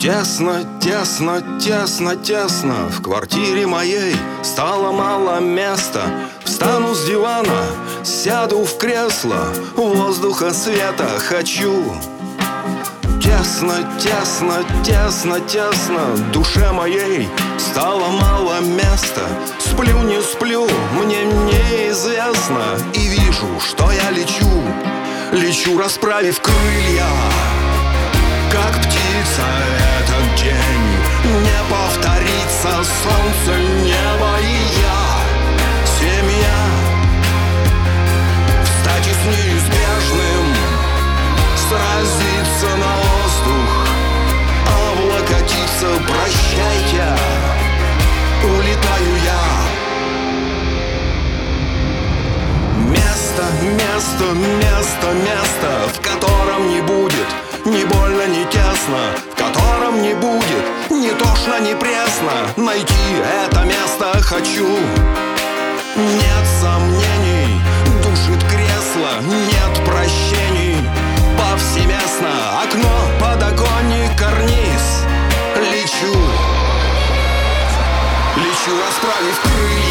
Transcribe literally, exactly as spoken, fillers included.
Тесно, тесно, тесно, тесно. В квартире моей стало мало места. Встану с дивана, сяду в кресло, воздуха, света хочу. Тесно, тесно, тесно, тесно. Душе моей стало мало места. Сплю, не сплю, мне неизвестно. И вижу, что я лечу, лечу, расправив крылья. Как птица этот день не повторится. Солнце, небо и я, семья. Встать и с неизбежным сразиться на воздух, облокотиться, прощайте, улетаю я. Место, место, место, место, в котором не будет ни больно, ни тесно, в котором не будет ни тошно, ни пресно. Найти это место хочу. Нет сомнений, душит кресло, нет прощений. Повсеместно окно, подоконник, карниз. Лечу, лечу, расправив крылья.